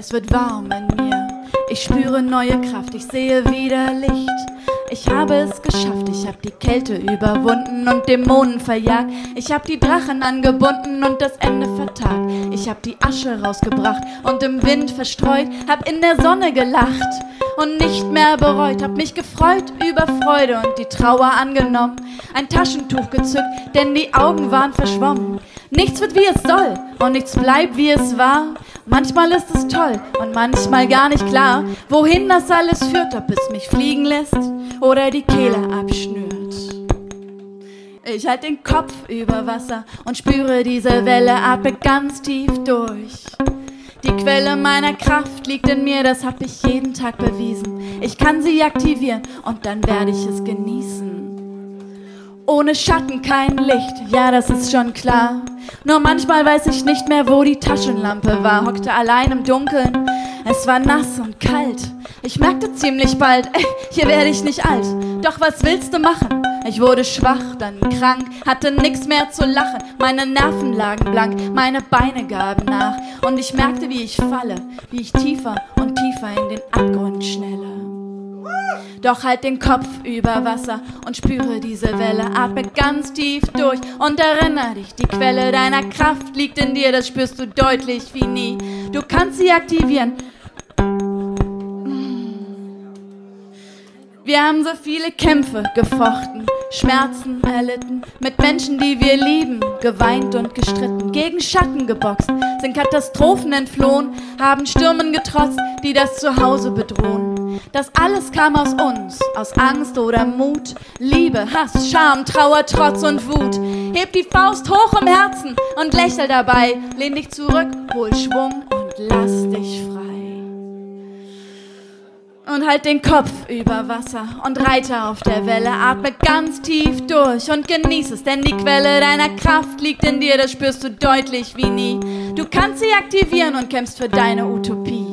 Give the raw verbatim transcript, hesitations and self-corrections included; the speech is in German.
Es wird warm in mir, ich spüre neue Kraft, ich sehe wieder Licht. Ich habe es geschafft, ich hab die Kälte überwunden und Dämonen verjagt. Ich hab die Drachen angebunden und das Ende vertagt. Ich hab die Asche rausgebracht und im Wind verstreut, hab in der Sonne gelacht und nicht mehr bereut. Hab mich gefreut über Freude und die Trauer angenommen. Ein Taschentuch gezückt, denn die Augen waren verschwommen. Nichts wird wie es soll und nichts bleibt wie es war. Manchmal ist es toll und manchmal gar nicht klar, wohin das alles führt, ob es mich fliegen lässt oder die Kehle abschnürt. Ich halte den Kopf über Wasser und spüre diese Welle, atme ganz tief durch. Die Quelle meiner Kraft liegt in mir, das hab ich jeden Tag bewiesen. Ich kann sie aktivieren und dann werde ich es genießen. Ohne Schatten kein Licht, ja, das ist schon klar. Nur manchmal weiß ich nicht mehr, wo die Taschenlampe war. Hockte allein im Dunkeln, es war nass und kalt. Ich merkte ziemlich bald, ey, hier werde ich nicht alt. Doch was willst du machen? Ich wurde schwach, dann krank, hatte nix mehr zu lachen. Meine Nerven lagen blank, meine Beine gaben nach. Und ich merkte, wie ich falle, wie ich tiefer und tiefer in den Abgrund schnelle. Doch halt den Kopf über Wasser und spüre diese Welle, atme ganz tief durch und erinnere dich, die Quelle deiner Kraft liegt in dir, das spürst du deutlich wie nie. Du kannst sie aktivieren. Wir haben so viele Kämpfe gefochten, Schmerzen erlitten, mit Menschen, die wir lieben, geweint und gestritten, gegen Schatten geboxt, sind Katastrophen entflohen, haben Stürmen getrotzt, die das Zuhause bedrohen. Das alles kam aus uns, aus Angst oder Mut, Liebe, Hass, Scham, Trauer, Trotz und Wut. Heb die Faust hoch im Herzen und lächel dabei, lehn dich zurück, hol Schwung und lass dich frei. Und halt den Kopf über Wasser und reite auf der Welle, atme ganz tief durch und genieß es, denn die Quelle deiner Kraft liegt in dir, das spürst du deutlich wie nie. Du kannst sie aktivieren und kämpfst für deine Utopie.